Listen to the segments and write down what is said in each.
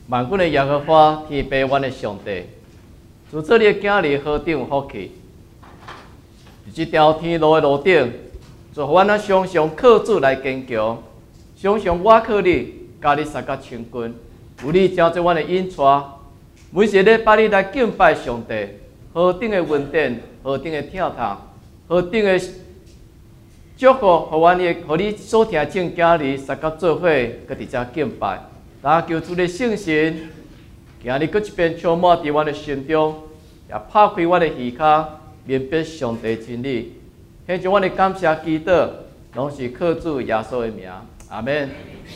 万军的耶和华，天平原的上帝，自这里的囝儿何等有福气！伫这条天路的路顶，就互阮啊常常靠主来坚强，常常我靠你，甲你三甲千军，有你成做阮的引带。每一个礼拜你来敬拜上帝，何等的稳定，何等的疼痛，何等的祝福，互阮的，互你所听正囝儿三甲做伙，搁伫遮敬拜。但求主的圣神，今日搁一遍充满伫阮的心中，也拍开阮的耳孔，明白上帝真理。献上阮的感谢祈祷，拢是靠主耶稣的名，阿门。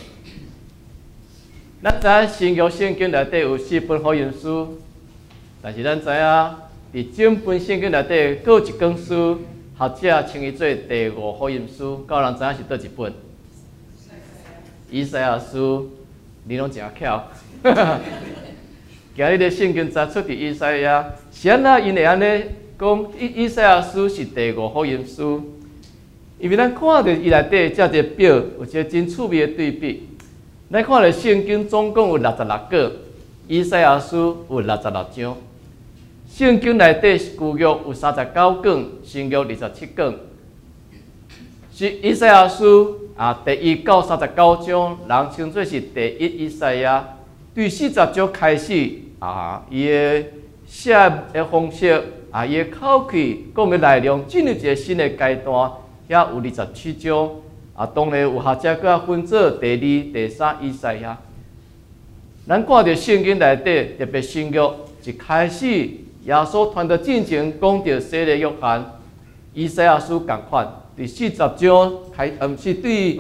咱知影新约圣经内底有4本福音书，但是咱知影伫整本圣经内底各有一卷书，学者称伊做第5福音书。有人知影是倒一本？以赛亚书，你拢真巧。今日的圣经摘出伫以赛亚，是安那因会安尼讲以赛亚书是第5福音书？因为咱看到伊内底遮一个表，有一个真趣味的对比。咱看到圣经总共有66个，以赛亚书有66章。圣经内底旧约有39卷，新约27卷。是以赛亚书第1到39章，人称作是第1以赛亚。对40章开始伊的写的方式伊的口气讲的内容进入一个新的阶段，遐有27章。当然有学者搁分做第2、第3以赛亚。咱看到圣经内底，特别新约一开始，耶稣传道进前讲到洗礼约翰，以赛亚书共款，第40章是对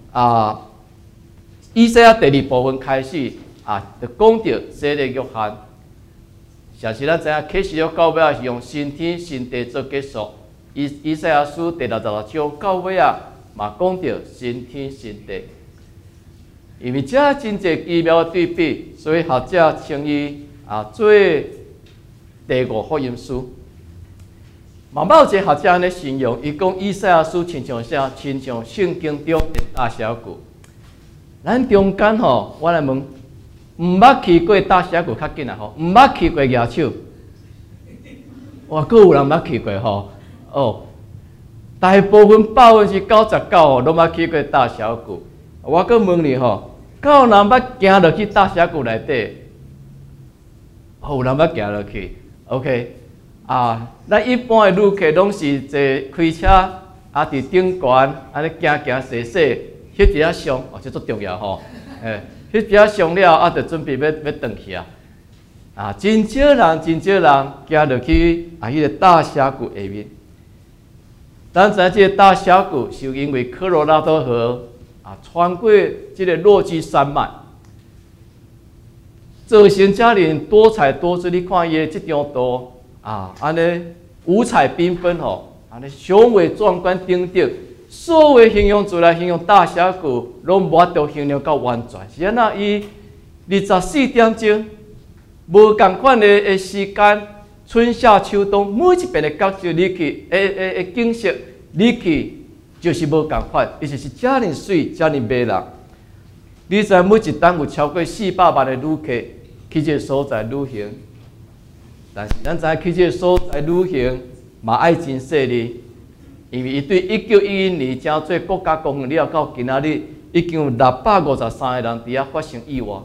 以赛亚第2部分开始就讲到洗礼约翰。像是咱知影启示录到尾是用新天新地做结束，以赛亚书第66章到尾嘛讲到新天新地，因为这真侪奇妙的对比，所以学者称伊做第5福音书。嘛有一个学者安尼形容，伊讲以赛亚书亲像啥？亲像圣经中的大峡谷。咱中间我来问，毋捌去过大峡谷较紧毋捌去过野手，哇，阁有人捌去过大部分99%拢捌去过大峡谷。我阁问你敢有人捌行落去大峡谷内底？有人捌行落去 ？OK， 咱一般的旅客拢是坐开车伫顶悬安尼行踅踅，迄一上这足重要迄一上了就准备要转去真少人行落去迄个大峡谷下面。咱知影这个大峡谷是因为科罗拉多河穿过这个落基山脉，造成遮尔多彩多姿。你看伊的这张图安尼五彩缤纷安尼雄伟壮观顶顶。所有形容词来形容大峡谷，拢无法度形容到完全。是安那？伊24点钟，无共款的时间。春夏秋冬，每一遍的角色你去，景色你去，就是无共款，伊就是遮尔水，遮尔迷人。你知每一档有超过400万的旅客去这个所在旅行，但是咱知影去这个所在旅行嘛爱真细腻，因为伊对1911年正做国家公园了到今仔日，已经有653个人伫遐发生意外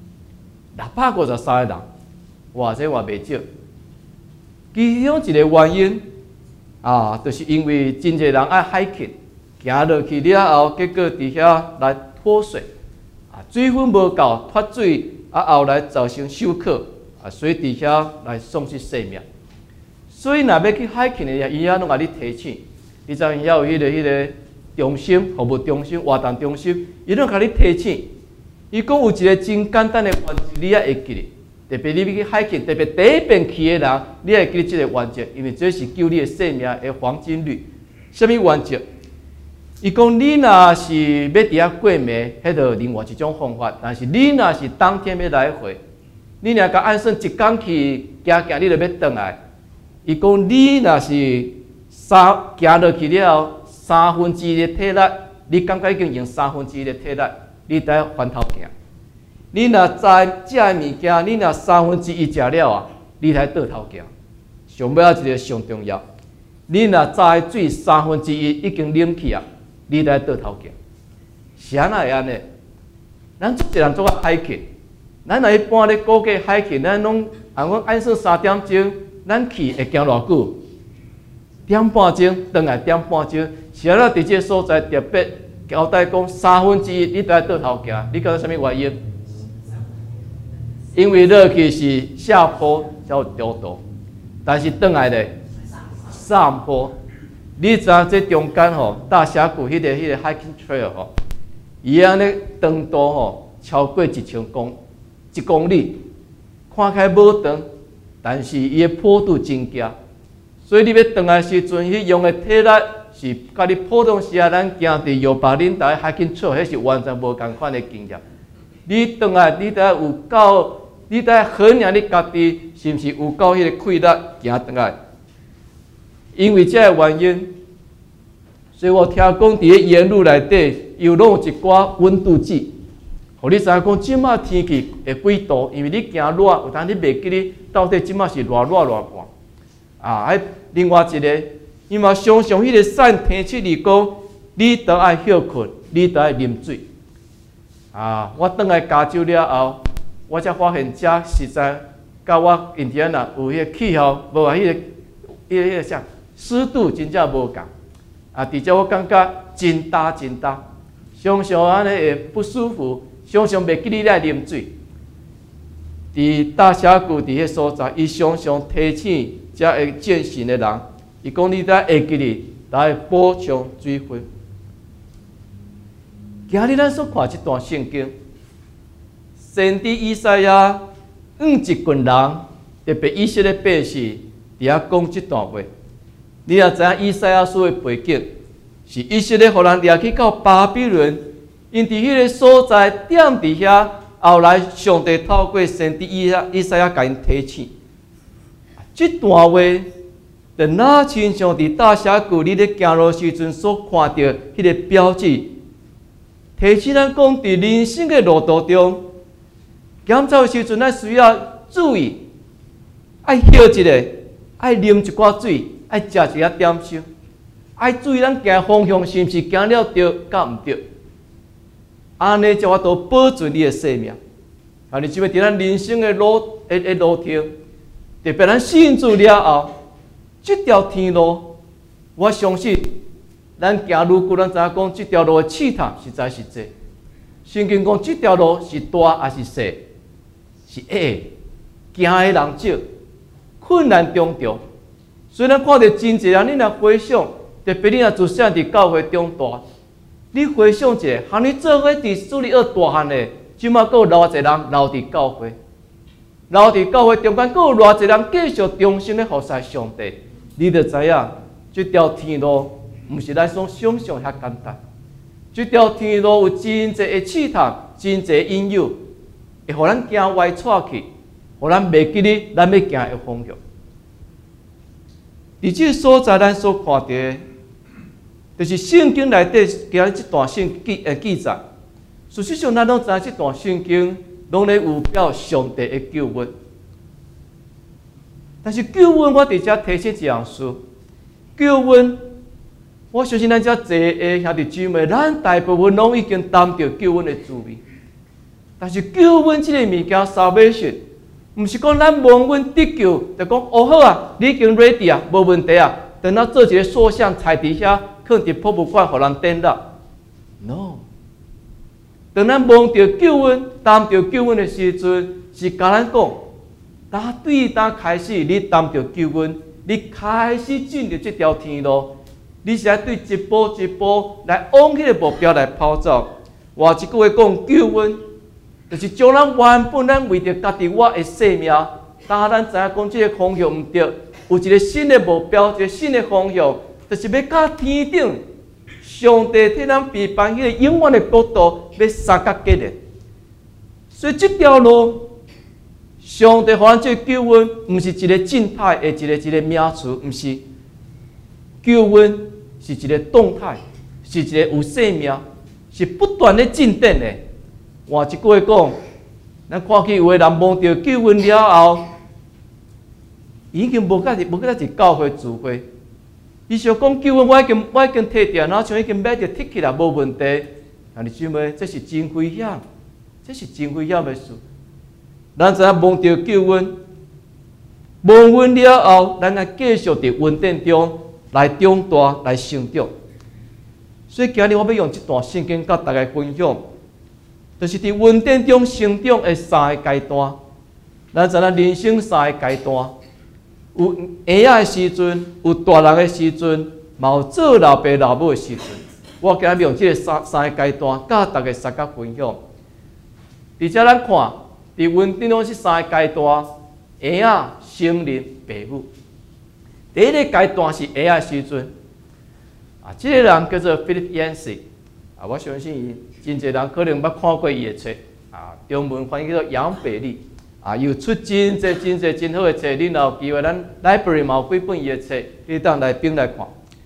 ，653个人，哇，这话袂少。其中一个原因就是因为真侪人爱hiking，行落去了后，结果伫遐来脱水，水分无够脱水，后来造成休克，所以伫遐来丧失性命。所以若要去hiking的，伊拢甲你提醒，你知影有迄个中心服务中心、活动中心，伊拢甲你提醒，伊讲有一个真简单的原则，你也会记哩。特别你要去hiking，特别第一遍去的人，你会记这个原则，因为这是救你的性命的黄金律。什么原则？伊讲你若是要伫遐过暝，迄个另外一种方法。但是你若是当天要来回，你若甲按算一工去行，你就要转来。伊讲你若是行落去了后，1/3的体力，你感觉已经用1/3的体力，你得翻头行。 你若知食的物件，你若1/3食了啊，你才倒头行。上尾一个上重要，你若知水1/3已经冷去啊，你才倒头行。是安那会安尼？咱做一人做啊海去，咱若一般咧估计海去，咱拢按按算3点钟，咱去会行偌久？点半钟，转来点半钟。是安那伫即个所在特别交代讲1/3，你才倒头行。你觉得什么原因？因为落去是下坡才有中途，但是转来咧上坡。你知影这中间吼，大峡谷迄个hiking trail 吼，伊安尼长度吼超过1公里，看起来无长，但是伊的坡度真惊，所以你要转来时阵，迄用的体力是甲你普通时啊，咱行伫摇把恁大家 hiking trail， 迄是完全无共款的经验。你转来，你得有够，你得衡量你家己是毋是有够迄个气力行转来。因为这个原因，所以我听讲伫咧沿路内底又拢有一寡温度计，互你知影讲即马天气会几度，因为你行热，有当你袂记你到底即马是偌热偌寒。啊，另外一个，伊嘛常常迄个扇天气里讲，你都爱休困，你都爱啉水。啊，我转来加州了后，我才发现遮实在甲我印第安纳有迄个气候，无话迄个啥。湿度真正无共，啊！伫遮我感觉真大，常常安尼会不舒服，常常袂记你来啉水。伫大峡谷伫迄所在，伊常常提醒遮会健行的人，伊讲你得会记哩，来补充水分。今日咱所看这段圣经，先知以赛亚一群人，特别以色列百姓，伫遐讲这段话。你也知影以赛亚书的背景，是以色列互人掠去到巴比伦，因伫迄个所在点伫遐，后来上帝透过先知以赛亚甲因提醒，这段话，就哪亲像伫大峡谷你咧行路时阵所看到迄个标志，提醒咱讲伫人生的路途中，行走的时阵，咱需要注意，爱休一下，爱啉一寡水。爱食一下点心，爱注意咱行方向是毋是行了对，甲毋对，安尼才法度保存你的生命。啊，你即摆伫咱人生的路程，特别咱信主了后，这条天路，我相信咱行路久，咱知影讲这条路的试探实在是多。圣经讲这条路是大还是小，是矮，行的人少，困难重重。虽然看到真侪人，你若回想，特别你若自细伫教会中大，你回想一下，和你做伙伫主里学大汉的，即马阁有偌侪人留伫教会，留伫教会中间，阁有偌侪人继续忠心咧服侍上帝，你就知影，这条天路毋是咱所想象遐简单。这条天路有真侪的试探，真侪引诱，会互咱行歪错去，互咱袂记哩咱要行的方向。伫即个所在，咱所看到的，就是圣经内底今日这段记载。事实上，咱拢知影这段圣经拢咧有表上帝的救恩。但是救恩，我伫遮提醒一样事：救恩，我相信咱遮侪个兄弟姊妹，咱大部分拢已经担着救恩的滋味。但是救恩这个物件，salvation。毋是讲咱蒙恩得救，就讲哦好啊，你已经 ready 啊，无问题啊。等到做一个塑像，踩伫遐，放伫博物馆，互人展览。No， 当咱蒙着救恩、担着救恩的时阵，是甲咱讲，当开始你担着救恩，你开始进入这条天路，你是要对一步一步来往迄个目标来跑走。换一句话讲，救恩。就是将咱原本咱为着家己我的生命，当咱知影讲这个方向毋对，有一个新的目标，一个新的方向，就是要到天顶，上帝替咱备办迄个永远的国度，要三角结连。所以这条路，上帝互咱这个救恩，毋是一个静态的一个名词，毋是救恩是一个动态，是一个有生命，是不断的进展的。换一句话讲， 咱看见有个人蒙着救恩了后，已经无再是教会聚会。伊想讲救恩，我已经摕掉，然后像已经买着摕起来无问题。兄弟姊妹，这是真危险，这是真危险的事。咱知影蒙着救恩，蒙恩了后，咱要继续伫恩典中来长大、来成长。所以今日我要用这段圣经甲大家分享，就是伫恩典中成长的3个阶段。咱知影人生3个阶段。有婴仔的时阵，有大人的时阵，嘛有做老爸老母的时阵。我今日用这个三个阶段，甲大家三角分享。而且咱看，伫恩典中是3个阶段：婴仔、成人、父母。第一个阶段是婴仔的时阵，这个人叫做 Philip Yancey，我相信伊真侪人可能捌看过伊的册，中文翻译叫做杨北利。又出真好的册，恁若有机会，咱 library 嘛有几本伊的册，你当来并来看。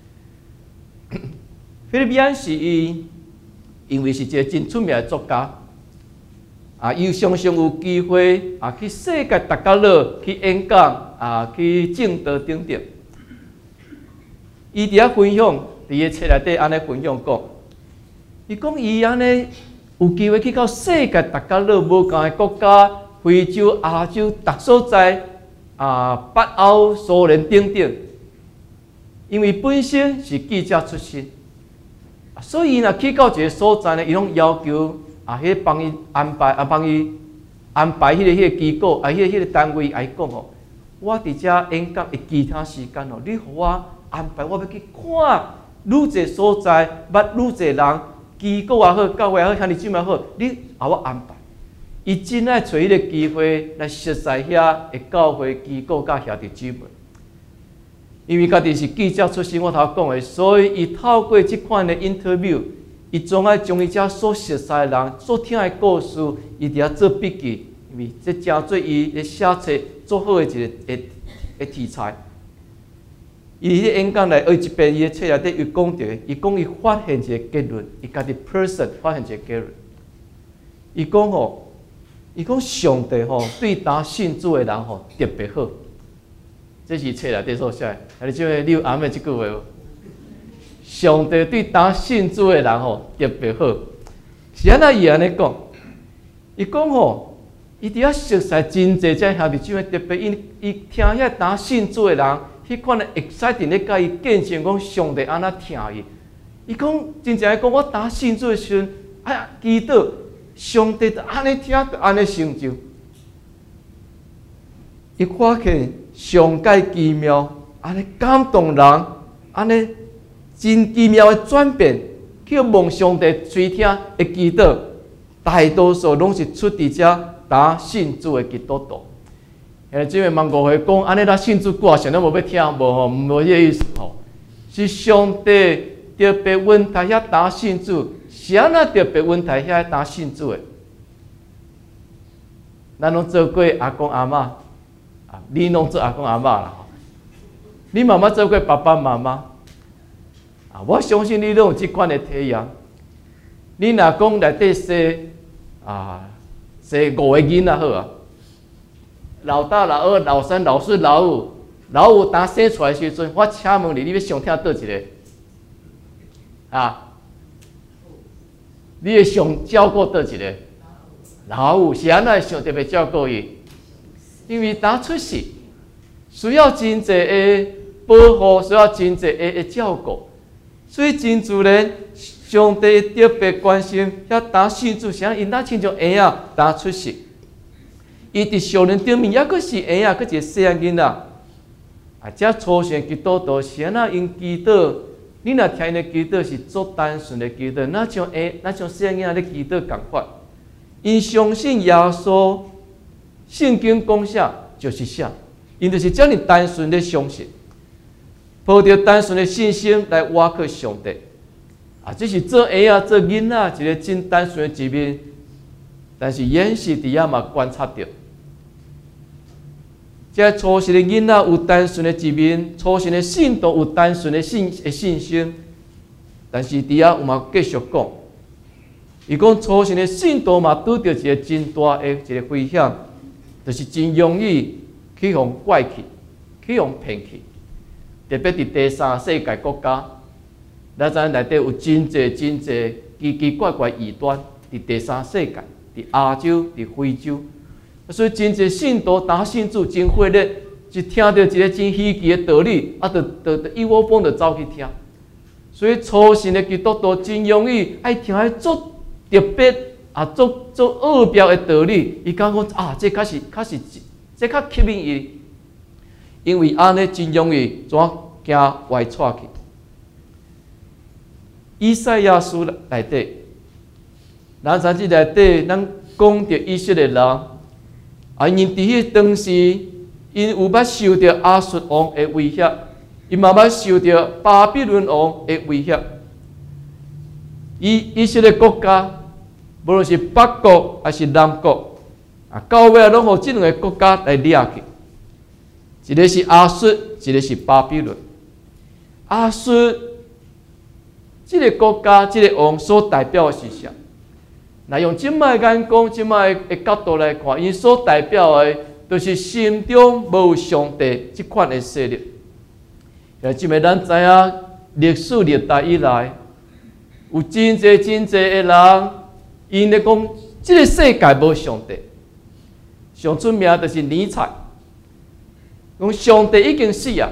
菲律宾是伊，因为是一个真出名的作家，伊常常有机会去世界大角落去演讲，去正道等等。伊伫遐分享，伫个册内底安尼分享讲，伊讲伊安尼有机会去到世界大角落无同的国家。非洲、亚洲各所在，北欧、苏联等等，因为本身是记者出身，所以若去到一个所在呢，伊拢要求迄帮伊安排，帮伊安排迄个机构，迄个单位来讲哦，我伫遮演讲的其他时间哦，你互我安排，我要去看愈侪所在，捌愈侪人，机构也好，教会也好，兄弟姊妹也好，你互我安排。伊真爱找迄个机会来熟悉遐的教会机构甲兄弟姊妹，因为家己是记者出身，我头讲的，所以伊透过即款的 interview， 伊总爱将伊遮所熟悉的人、所听的故事，伊伫遐做笔记，因为这诚做伊咧写册做好的一个题材。伊迄演讲内，一边伊的册内底又讲着，伊讲伊发现一个结论，伊家己 person 发现一个结论，伊讲吼。伊讲上帝对当信主的人特别好，这是册内底所写。你即位你有暗的即句话无？上帝对当信主的人特别好，是安怎伊安尼讲？伊讲伊伫遐熟悉真侪遮兄弟姊妹，特别伊听遐当信主的人，迄款的 exciting 咧，甲伊见证讲上帝安怎听伊。伊讲真正讲我当信主的时阵，哎呀，祈祷。上帝就安尼听，就安尼成就。伊发现上界奇妙，安尼感动人，安尼真奇妙的转变，去望上帝垂听的祈祷，大多数拢是出伫遮打信主的基督徒。即位问误会讲，安尼咱信主歌上咱无要听，无迄个意思是上帝特别阮台遐打信主。是安怎特别阮台遐当信主的？咱拢做过阿公阿嬷，你拢做阿公阿嬷啦。你妈妈做过爸爸妈妈，我相信你拢有即款的体验。你若讲内底生5个囡仔好啊，老大、老二、老三、老四、老五，老五当生出来时阵，我请问你，你要上听倒一个？你会上照顾倒一个？老五是安怎上特别照顾伊？因为当出世需要真侪的保护，需要真侪的照顾，所以真自然，上帝特别关心遐当信主，啥因那亲像婴仔当出世，伊伫少年顶面，抑阁是婴仔，阁一个细仔囡仔。这初信基督徒是安怎因祈祷？你若听因的祈祷是做单纯的祈祷，那像细仔囡仔咧祈祷共款。因相信耶稣，圣经讲啥就是啥，因就是遮尔单纯的相信，抱着单纯的信心来倚靠上帝。这是做婴仔、做囡仔一个真单纯的一面，但是演示伫遐嘛观察到。这初信的囡仔有单纯的一面，初信的信徒有单纯的信心，但是伫遐有嘛继续讲， 伊讲初信的信徒嘛，拄着一个真大的一个危险，就是真容易去互怪去，去互骗去。特别伫第三世界国家，咱知影内底有真侪奇奇怪怪异端，伫第三世界，伫亚洲、伫非洲，所以真侪信徒打信主真火热，就听到一个真稀奇的道理，就一窝蜂的走去听。所以初信的基督徒真容易爱听迄足特别足奥妙的道理，伊讲这较是这较吸引伊，因为安尼真容易怎行歪错去。以赛亚书内底，咱知即内底，咱讲着以色列人，因伫迄当时，因有捌受着亚述王的威胁，因嘛捌受着巴比伦王的威胁。以色列国家，无论是北国还是南国，到尾拢互即两个国家来掠去。一个是亚述，一个是巴比伦。亚述这个国家、这个王所代表的是啥？那用即摆眼光、即摆的角度来看，因所代表的，就是心中无上帝这款的势力。即摆咱知影历史历代以来，有真侪的人，因咧讲这个世界无上帝。上出名就是尼采，讲上帝已经死啊！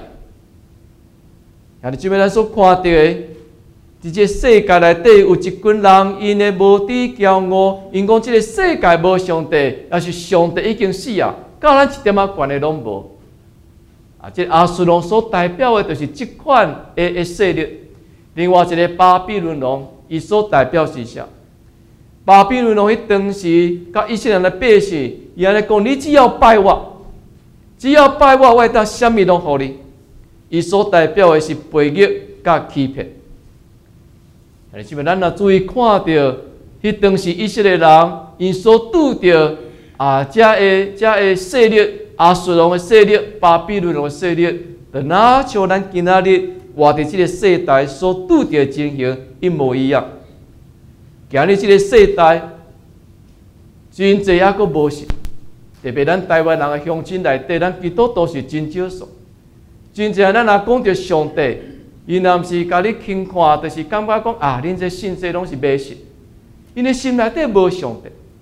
即摆咱所看到的，伫这世界内底有一群人，因的无知骄傲，因讲这个世界无上帝，也是上帝已经死啊！甲咱一点仔关系拢无。这亚述王所代表的，就是这款的势力。另外一个巴比伦王，伊所代表是啥？巴比伦王迄当时，甲以色列的百姓，伊安尼讲：你只要拜我，我会当啥物拢互你。伊所代表的是背逆甲欺骗。即摆咱若注意看到，迄当时以色列人因所拄着遮个势力，亚述王的势力、巴比伦王的势力，就哪像咱今仔日活伫即个世代所拄着的情形一模一样。今日即个世代真侪还阁无信，特别咱台湾人的乡亲内底，咱基督徒是真少数。真正咱若讲着上帝，伊若毋是甲你轻看，就是感觉讲恁这信这拢是迷信，因为心内底无上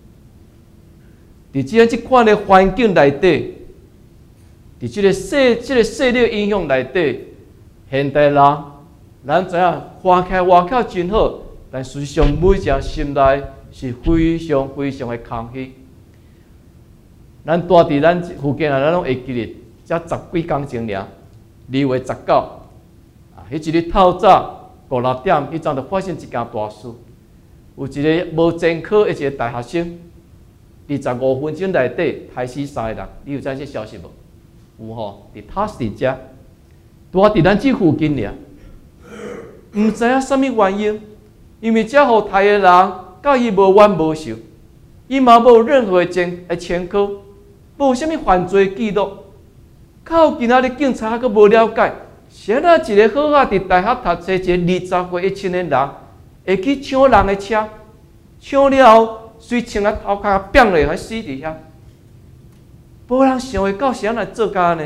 帝。伫即款的环境内底，伫即个势力影响内底，现代人咱知影看起来外口真好，但实际上每一个心内是非常的空虚。咱住伫咱附近咱拢会记得，才10几工前尔。2月19，迄一日透早5、6点，迄阵就发生一件大事。有一个无前科的一个大学生，25分钟内底害死3个人。你有知这消息无？有吼，伫塔斯遮，拄伫咱这附近尔。毋知影啥物原因，因为遮互杀的人甲伊无冤无仇，伊嘛无任何的前科，无啥物犯罪记录。到今仔日警察还阁无了解，是安怎一个好好伫大学读册一个20岁的青年人，会去抢人的车，抢了后，随穿啊头壳扁咧，还死伫遐。无人想会到是安怎做甲安尼？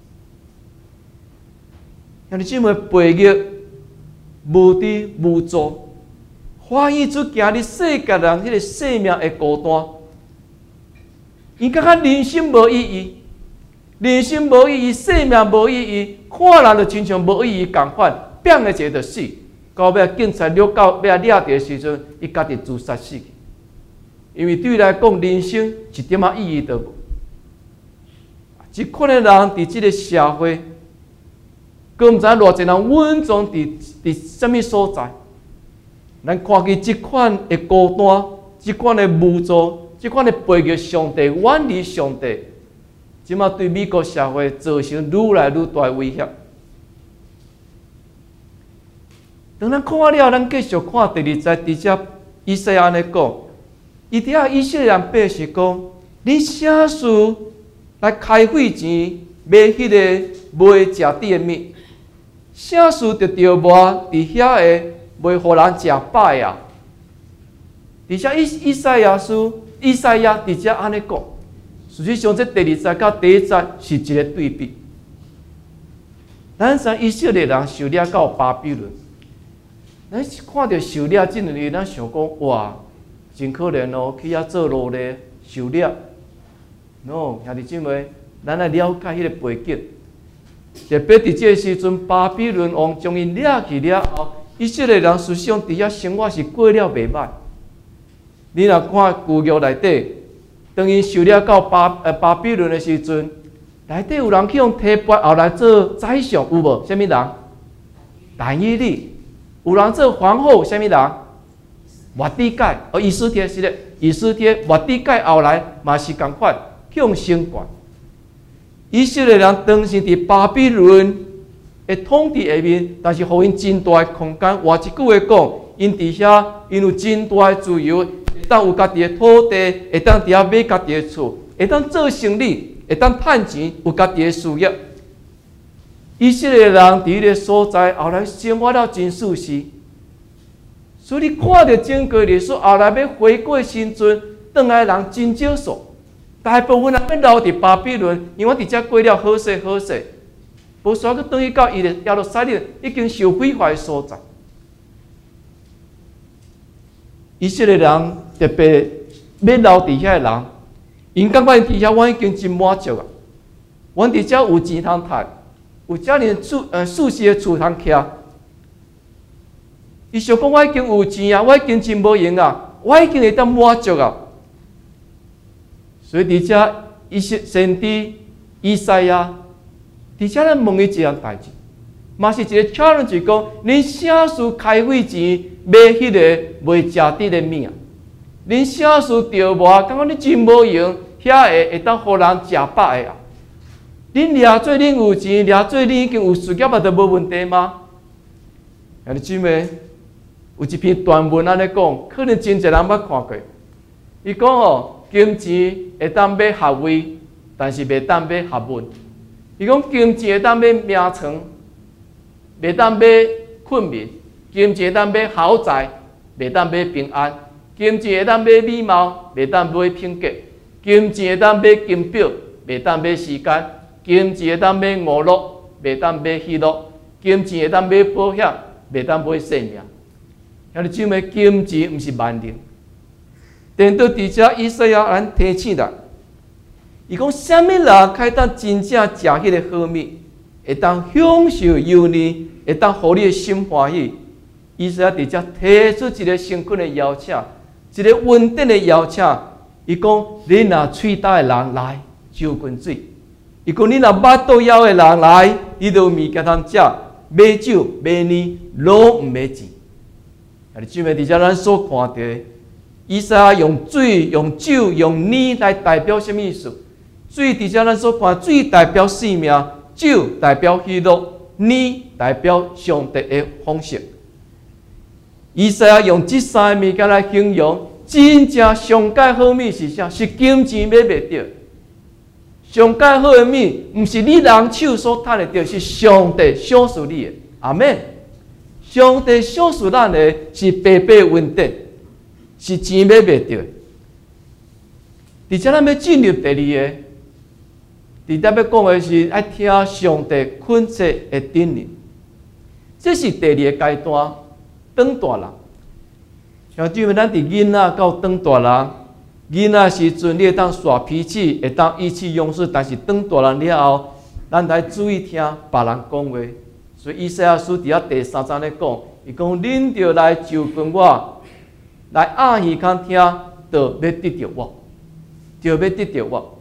像你这么背逆、无知、无助，反映出今日世界人迄个生命的孤单，伊感觉人生无意义。人生无意义，生命无意义，看人就亲像无意义共款，变个一个就死。到尾警察抓到要抓的时阵，伊家己自杀死去。因为对伊来讲，人生一点仔意义都无。即款的人伫即个社会，佫毋知偌济人稳重伫什么所在。咱看见即款的孤单，即款的无助，即款的背逆上帝、远离上帝。即马对美国社会造成愈来愈大的威胁。当咱看了，咱继续看第2节，伫遮以赛亚安尼讲，伊伫遐以色列人百姓讲：你啥事来开费钱买迄个卖食猪的物？啥事着着卖伫遐个卖互人食饱啊？ 而且以赛亚伫遮安尼讲，实际上这第二节甲第一节是一个对比。咱知以色列人受掠到巴比伦，咱看到受掠这两个，咱想讲哇，真可怜哦，去遐做奴隶受掠。喏，兄弟姊妹，咱来了解迄个背景。特别伫这个时阵，巴比伦王将因掠去了后，以色列人实际上伫遐生活是过了袂歹。你若看旧约内底，当因受掠到巴比伦的时阵，内底有人去用提拔后来做宰相，有无？啥物人？但以理。有人做皇后，啥物人？末底改。以斯帖是咧，以斯帖末底改后来嘛是共款，去用升官。以色列人当时伫巴比伦的统治下面，但是互因真大的空间。换一句话讲，因伫遐因有真大的自由，会当有家己的土地，会当伫遐买家己的厝，会当做生意，会当趁钱，有家己的事业。以色列人伫迄个所在后来生活了真舒适，所以你看到整个历史后来要回归新阵，转来的人真少数。大部分人要留伫巴比伦，因为伫遮过了好势好势，无需要去转去到伊的耶路撒冷已经受毁坏的所在。以色列人特别要留伫遐的人，因感觉伫遐我已经真满足啊，阮伫遮有钱通赚，有遮尔舒适的厝通徛。伊想讲我已经有钱啊，我已经真无用啊，我已经会当满足啊。所以伫遮先知以赛亚，伫遮咱问伊一样代志，嘛是一个 challenge， 讲恁啥事开费钱买迄个袂食得的物啊？恁啥事着无？感觉你真无用，遐会当互人食饱的啊？恁掠做恁有钱，掠做恁已经有事业啊，就无问题吗？兄弟姊妹，有一篇短文安尼讲，可能真侪人捌看过。伊讲哦。金钱会当买学位，但是袂当买学问。伊讲金钱会当买名称，袂当买困眠；金钱会当买豪宅，袂当买平安；金钱会当买美貌，袂当买品格；金钱会当买金表，袂当买时间；金钱会当买娱乐，袂当买喜乐；金钱会当买保险，袂当买性命。兄弟姊妹，金钱毋是万能。但到伫遮以赛亚咱提醒啦，伊讲啥物人可以当真正食迄个好物，会当享受幼年，会当互你的心欢喜。以赛亚伫遮提出一个诚恳的邀请，一个稳定的邀请。伊讲：你若喙焦的人来酒滚水；伊讲你若腹肚枵的人来，你就有物件通食，买酒买年拢毋买钱。啊！你姊妹伫遮咱所看到的。以赛亚用水、用酒、用年来代表什么意思？水伫遮咱所看，水代表生命，酒代表喜乐，年代表上帝的方式。以赛亚用这三个物件来形容，真正上界好物是啥？是金钱买袂到。上界好的物，毋是你人手所赚得到，是上帝赏赐你的。阿门。上帝赏赐咱的是白白稳定。是钱买袂到，而且咱要进入第二个，伫搭要讲的是爱听上帝恳切的叮咛，这是第二个阶段，长大人。像对面咱伫囡仔到长大人，囡仔时阵你会当耍脾气，会当意气用事，但是长大人了后，咱来注意听别人讲话。所以以赛亚书伫遐第3章咧讲，伊讲恁着来就跟我。来暗耳孔听，就要得到我，就要得到我。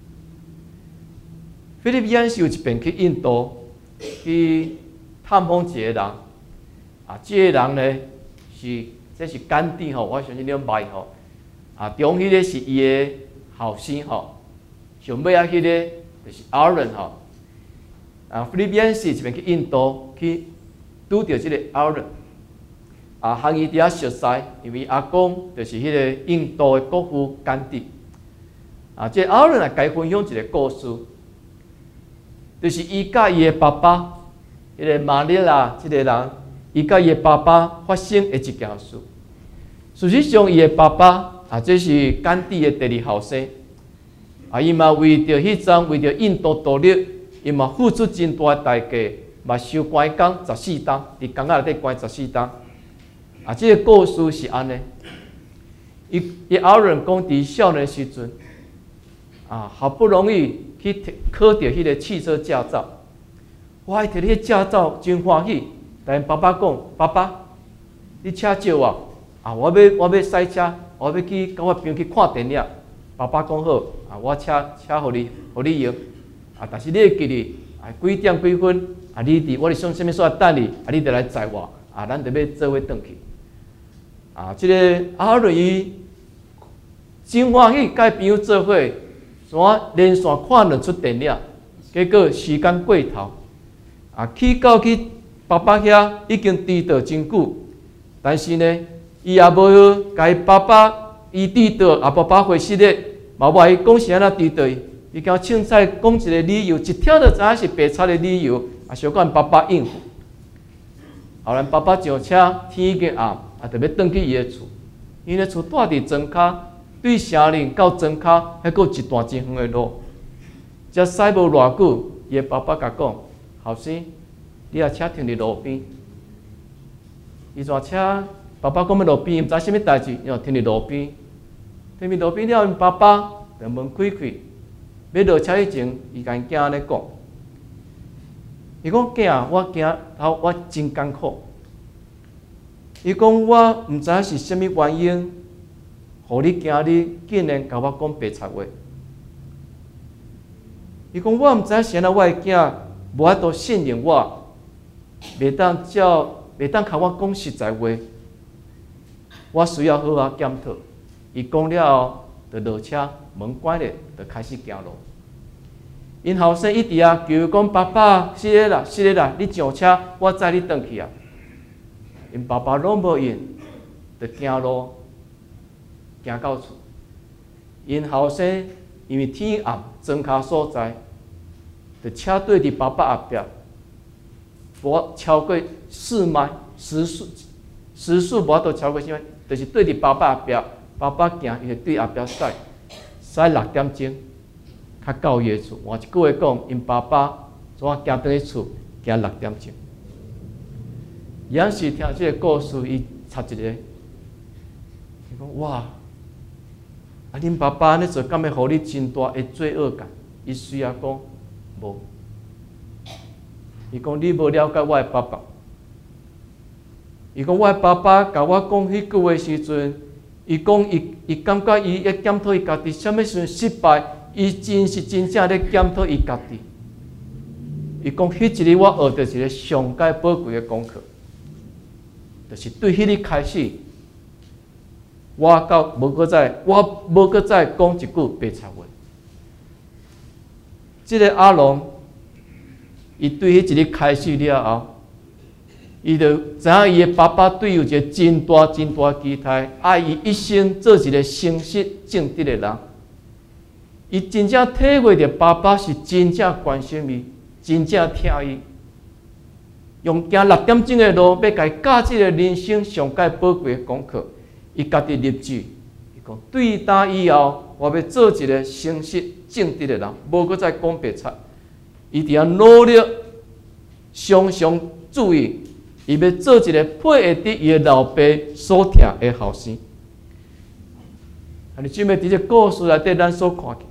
菲律宾是有一遍去印度去探访一个人，这个人呢这是甘地吼，我相信你捌吼。中迄个是伊的后生吼，上尾迄个就是阿伦吼。菲律宾是一遍去印度去拄到这个阿伦。和伊伫遐熟识，因为阿公就是迄个印度的国父甘地。这阿伦来分享一个故事，就是伊甲伊的爸爸，迄个马里拉这个人，伊甲伊的爸爸发生的一件事。 事实上，伊的爸爸这是甘地的第二后生，伊嘛为着迄阵为着印度独立，伊嘛付出真大代价，嘛受关监14冬，伫监仔内底关14冬。这个故事是安尼，伊后人讲，伫少年时阵，好不容易去考到迄个汽车驾照，哇！伊摕迄个驾照真欢喜，但爸爸讲：爸爸，你车借我，我要赛车，我要去甲我朋友去看电影。爸爸讲好，我车互你用，但是你会记哩，几点几分，我伫上什么所在等你，你得来载我，咱得要做伙转去。这个阿伦伊真欢喜，甲朋友做伙，连续看2出电影，结果时间过头，去爸爸遐已经迟到真久，但是呢，伊也无甲伊爸爸伊迟到，爸爸回失咧，嘛无伊讲是安怎迟到，伊甲凊彩讲一个理由，一听就知影是白贼的理由，想讲爸爸应付。后来爸爸上车，天已经暗，特别转去伊的厝，伊的厝住伫庄骹，对城里到庄骹还佫有一段真远的路，才驶无偌久，伊的爸爸甲讲：后生，你车停伫路边。伊转车，爸爸讲要路边，毋知啥物代志，又停伫路边。停伫路边了，因爸爸就门开开，要落车以前，伊甲因囝安尼讲。伊讲囝，我惊我真艰苦。伊讲我毋知是啥物原因，互你今日竟然甲我讲白贼话。伊讲我毋知是安怎，我的囝无法度信任我，袂当甲我讲实在话。我需要好好检讨。伊讲了后，就落车，门关咧，就开始行路。因后生一直求讲：爸爸，是的啦，你上车，我载你转去啊。因爸爸拢无应，就行路行到厝。因后生因为天暗，庄脚所在，就车对伫爸爸后壁，无超过4迈，时速无法度超过啥物，就是对伫爸爸后壁，爸爸行伊就对后壁驶6点钟。较到伊的厝，换一句话讲，因爸爸怎行倒去厝，行6点钟。杨时听这个故事，伊插一个，伊讲哇，恁爸爸安尼做，敢会互你真大的罪恶感？伊虽然讲无，伊讲你无了解我的爸爸。伊讲我的爸爸甲我讲迄句话时阵，伊讲伊感觉伊会检讨伊家己，啥物时阵失败。伊真正咧检讨伊家己。伊讲迄一日我学到一个上界宝贵的功课，就是对迄日开始，我无搁再讲一句白贼话。这个阿龙，伊对迄一日开始了后，伊就知影伊的爸爸对伊有一个真大期待，爱伊一生做一个诚实正直的人。伊真正体会到爸爸是真正关心伊，真正疼伊，用行6点钟的路，要甲伊教这个人生上界宝贵的功课。伊家己立志，伊讲对打以后，我要做一个诚实正直的人，无搁再讲白贼。伊伫遐努力，常常注意，伊要做一个配合伫伊的老爸所疼的后生。你姊妹，伫这故事内底，咱所看见。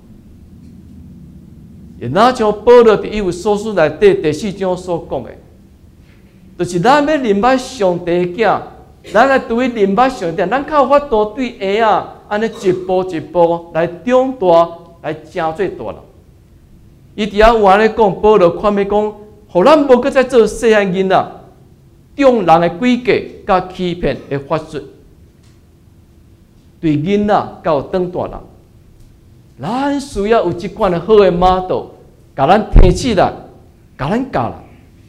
也哪像保罗伫伊有所书内底第4章所讲的，就是咱要认捌上帝的囝，咱来对于认捌上帝，咱较有法度对下安尼一步一步来长大，来成做大人。伊伫遐有安尼讲，保罗看要讲，互咱无搁再做细汉囡仔，中人的诡计甲欺骗的法术，对囡仔到当大人。咱需要有即款的好的 model， 甲咱提起来，甲咱教人。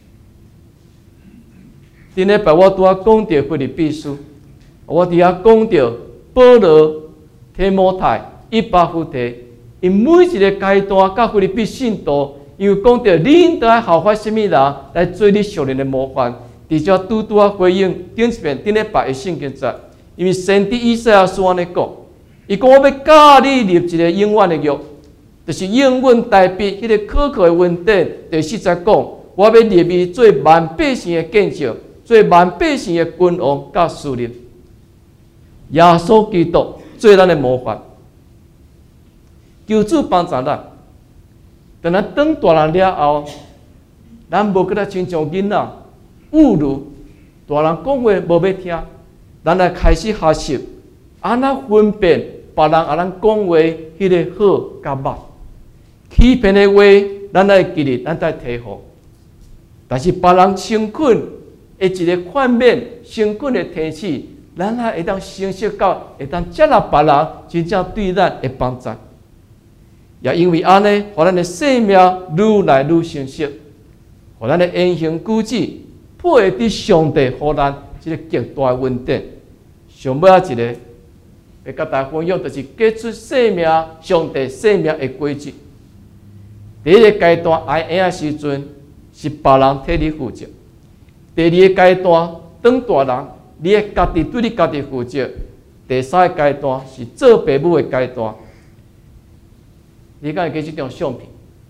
顶礼拜我拄仔讲到腓立比书，我伫遐讲到保罗、提摩太、以巴弗提，因每一个阶段甲腓立比信徒，因为讲到你应该效法什么人来做你属灵的模范，伫遮拄仔回应顶礼拜的圣经节， 因为先知以赛亚书安尼讲，伊讲我要教你立一个永远的约，就是永远代笔迄个可靠的文典。第40讲，我要立伊做万百姓的见证，做万百姓的君王甲司令。耶稣基督做咱的模范，求主帮助咱。等咱长大人了后，咱无搁再亲像囡仔侮辱大人讲话无要听，咱来开始学习安怎分辨别人安怎讲话迄个好甲歹。欺骗的话，咱来记哩，咱来提防。但是别人诚恳的一个款面，诚恳的提起，咱也会当承受到，会当接纳别人真正对咱的帮助。也因为安尼，互咱的生命愈来愈成熟，互咱的言行举止配合伫上帝互咱即个极大的恩典。上尾一个要甲大家分享，就是结出生命上帝生命的轨迹。第一个阶段爱婴仔时阵，是别人替你负责；第二个阶段当大人，你会家己对你家己负责；第三个阶段是做父母的阶段。你敢会记即张相片？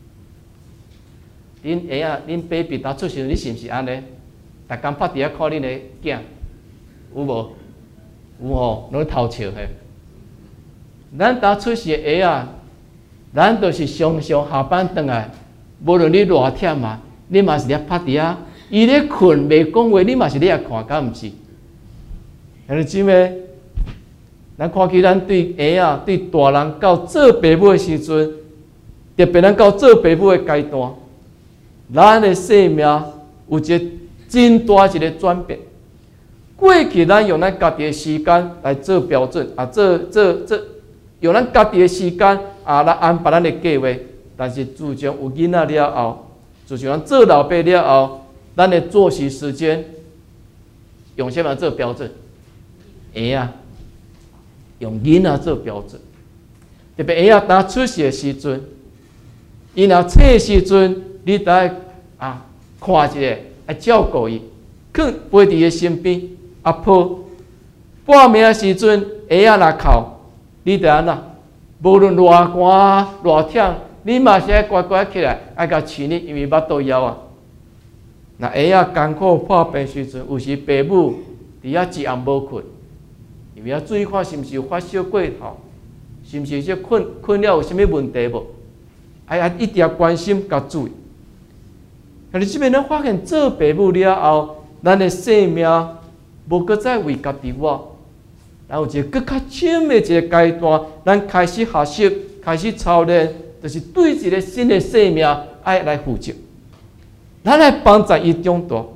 恁婴仔、恁 baby 当出世，你是毋是安尼？逐工拍伫遐看恁的囝，有无？有吼，拢咧偷笑嘿。咱当出世的婴仔，咱都是常常下班转来，无论你偌忝啊，你嘛是咧拍伫遐，伊咧困袂讲话，你嘛是咧看，敢毋是？兄弟姊妹，咱看起咱对婴仔、对大人到做父母的时阵，特别咱到做父母的阶段，咱的生命有一个真大一个转变。过去咱用咱家己的时间来做标准，用咱家己的时间来安排咱的计划。但是自从有囡仔了后，自从咱做老爸了后，咱的作息时间用什么做标准？婴仔用囡仔做标准。特别婴仔当出世的时阵，伊若醒的时阵，你得看一下，爱照顾伊，肯陪伫伊身边。抱半暝的时阵，婴仔若哭，你得安怎？无论偌寒偌忝，你嘛是爱乖乖起来，爱甲饲你，因为腹肚枵啊。若婴仔艰苦破病时阵，有时父母伫遐一暗无困，因为注意看是毋是有发烧过头，是毋是这困了有啥物问题无？爱一定关心甲注意。但是这边咱发现做父母了后，咱的生命无搁再为家己活，然后有一个更较深的一个阶段，咱开始学习，开始操练，就是对一个新的生命爱来负责，咱来帮助伊长大。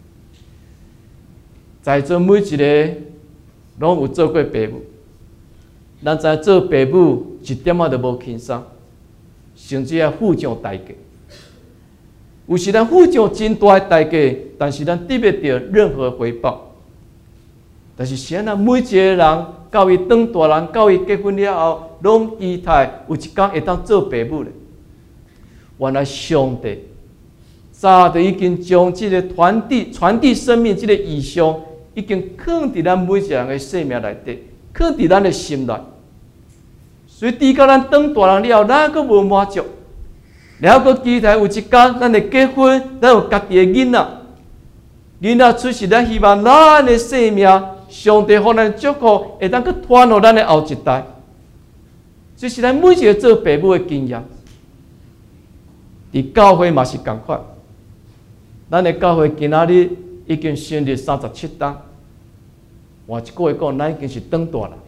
在座每一个拢有做过父母，咱知做父母一点仔都无轻松，甚至要付上代价。有时咱付上真大的代价，但是咱得不到任何回报。但是现在每一个人到伊当大人，到伊结婚了后，拢期待有一天会当做父母咧。原来上帝早就已经将这个传递生命这个意象，已经放伫咱每一个人的生命内底，放伫咱的心内。所以，除到咱当大人了后，咱阁无满足，然后阁期待有一天咱会结婚，咱有家己的囡仔。囡仔出世，咱希望咱的生命，上帝予咱祝福，会当去传予咱的后一代。这是咱每一个做父母的经验。伫教会嘛是同款，咱的教会今仔日已经成立37档，换一个月讲，咱已经是当大人。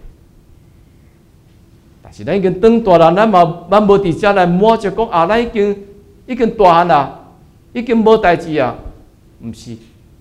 但是咱已经当大人，咱无伫遮来满足讲咱已经大汉啦，已经无代志啊，毋是。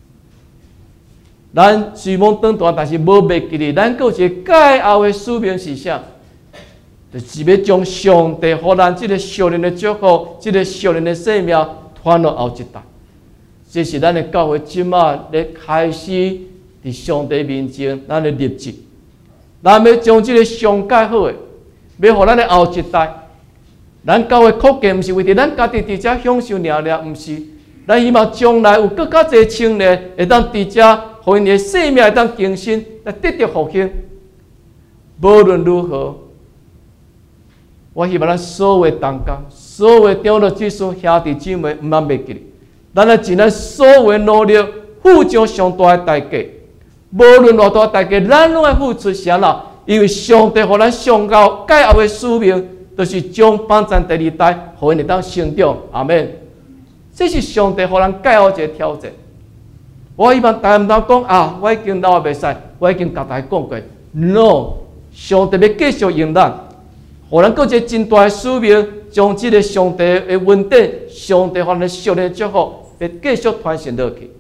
咱虽望当大，但是无袂记哩，咱阁有一个改后的使命是啥？就是要将上帝予咱这个少年的祝福，这个少年的生命传到后一代。这是咱的教会即马咧开始伫上帝面前，咱的立志，咱要将这个上改好的，要予咱的后一代。咱教会扩建，毋是为着咱家己伫遮享受尔，毋是。咱希望将来有更较侪青年会当伫遮互因的生命会当更新，来得到复兴。无论如何，我希望咱所有同工、所有长老、祭司、兄弟姊妹，毋通忘记，咱来尽咱所有努力，付上上大的代价。无论偌大代价，咱拢要付出啥啦？因为上帝互咱上高介后的使命，就是将帮助第二代，互因会当成长。阿们。这是上帝互咱介后一个挑战。我希望大家毋通讲啊，我已经老袂使，我已经甲大家讲过。No， 上帝要继续用咱，互咱搁一个真大的使命，将这个上帝的恩典、上帝互咱的属灵祝福，要继续传承落去。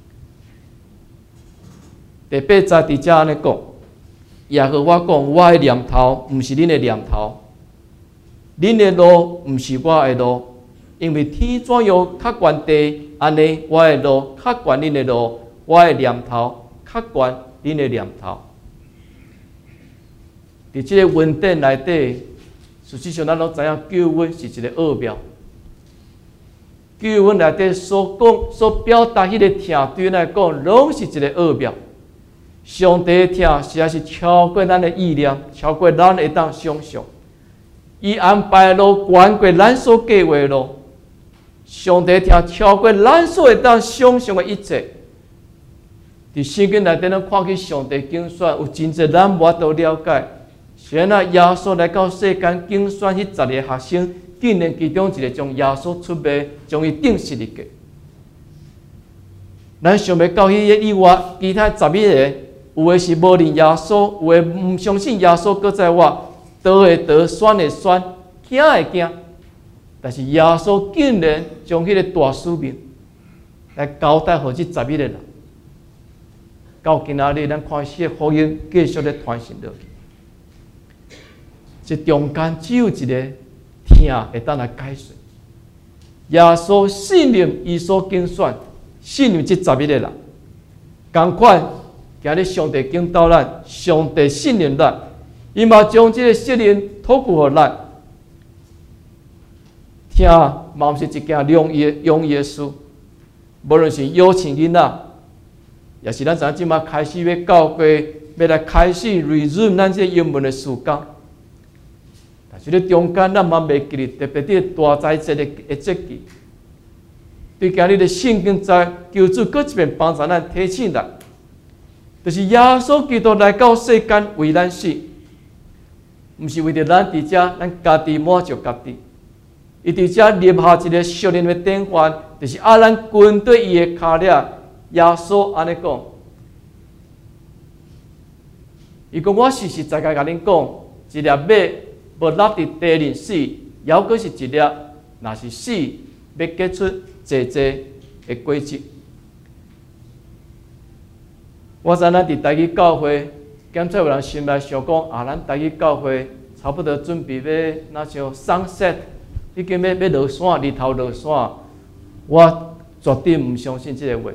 第八节伫遮安尼讲，耶和华讲：我的念头毋是恁的念头，恁的路毋是我的路，因为天怎样较悬地，安尼我的路较悬恁的路，我的念头较悬恁的念头。伫这个恩典内底，实际上咱拢知影，救恩是一个奥妙。救恩内底所讲、所表达迄个疼，对咱来讲，拢是一个奥妙。上帝的疼实在是超过咱的意念，超过咱会当想象。伊安排的路远过咱所计划的路。上帝的疼超过咱所会当想象的一切。伫圣经内底，咱看去上帝竞选，有真侪咱无法度了解。虽然耶稣来到世间竞选迄10个学生，竟然其中一个将耶稣出卖，将伊钉死入去。咱想要到迄个以外，其他11个。有的是无认耶稣，有的唔相信耶稣，搁在我得的得，选的选，惊的惊。但是耶稣竟然将迄个大使命来交代互这11个人。到今仔日，咱看这个福音继续咧传承落去。这中间只有一个听会当来解释。耶稣信任伊所竞选，信任这11个人，同款。今日上帝敬到咱，上帝信任咱，伊嘛将这个责任托付互咱。听嘛毋是一件容易的事，无论是邀请囡仔，也是咱知影即马开始要教会，要来开始 resume 咱这英文的时间。但是咧中间咱嘛袂记，特别伫大灾节的节期，对今日的圣经在求主搁一遍帮助咱提醒咱。就是耶稣基督来到世间为咱死，毋是为着咱伫遮咱家己满足家己。伊伫遮立下一个属灵的典范，就是咱军队伊的脚链。耶稣安尼讲，伊讲我实实在在甲恁讲，一粒马无落伫地里死，犹佫是一粒，若是死，要结出济济的果子。我知咱伫台语教会，检测有人心内想讲啊，咱台语教会差不多准备要那像sunset，已经要落山，日头落山。我绝对毋相信这个话。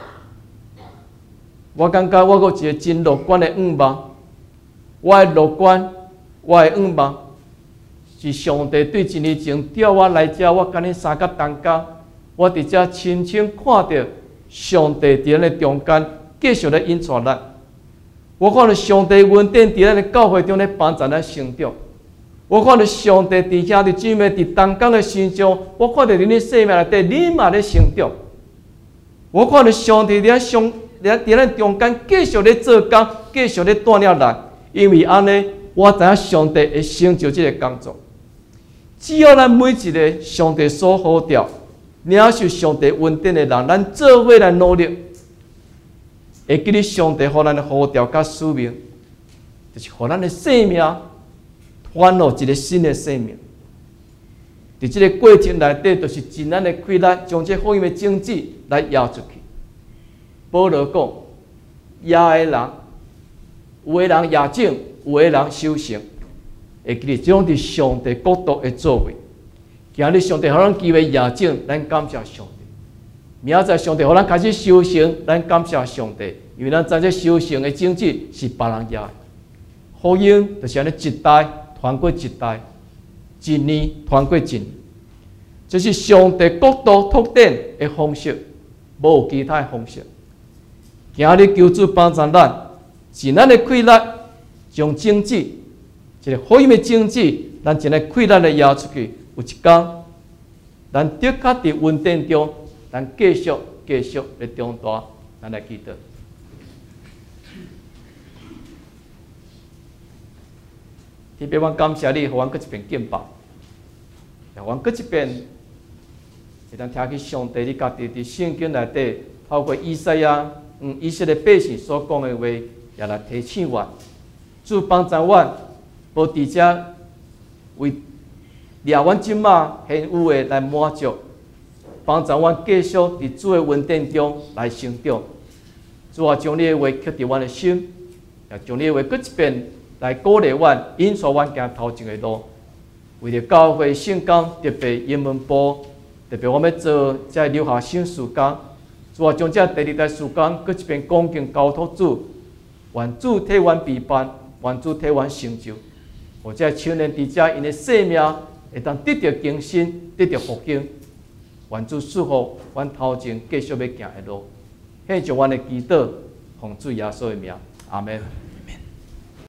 我感觉我有一个真乐观的愿望，我的乐观，我的愿望是上帝对1年前调我来遮，我甲恁3个同工，我伫遮亲亲看到上帝伫咱的中间。继续咧引带咱，我看到上帝恩典伫咱的教会中咧帮助咱成长。我看到上帝伫兄弟姊妹伫同工的身上，我看到恁的生命内底，恁嘛咧成长。我看到上帝伫咱中间继续咧做工，继续咧带领咱。因为安尼，我知影上帝会成就这个工作。只要咱每一个上帝所呼召、领受上帝恩典的人，咱做伙来努力。会记得上帝互咱的呼召甲使命，就是互咱的生命换落一个新的生命。伫这个过程内底，就是尽咱的气力，将这福音的种子来摇出去。保罗讲，摇的人，有的人摇种，有的人收成。会记得这种伫上帝国度的作为。今日上帝互咱机会摇种，咱感谢上帝。明仔载上帝互咱开始修行，咱感谢上帝，因为咱知这修行的种子是别人压的。福音就是安尼一代传过一代，一年传过一年，这是上帝国度拓展的方式，无有其他的方式。 今日求主帮助咱，是咱的气力，将种子，一个福音的种子，咱真个气力来摇出去。有一天，咱的确伫稳定中，咱继续来长大，咱来记得。特别，阮感谢你，互阮搁一遍敬拜，让阮搁一遍会当听去上帝你家己伫圣经内底，透过以赛亚以色列百姓所讲的话，也来提醒阮，主帮助阮，无伫遮为掠阮即马现有的来满足，帮助阮继续伫主的稳定中来成长。主啊，将你的话刻伫阮的心，也将你的话搁一遍。来鼓励阮，引导阮行头前的路。为着教会圣工，特别英文部，特别我们要做这留下新事工。主啊，将这第二代事工，搁一遍恭敬交托主，愿主替阮陪伴，愿主替阮成就。或者青年伫遮因的生命会当得到更新，得到复兴。愿主赐福阮头前继续要行的路。献上阮的祈祷，奉主耶稣的名，阿门。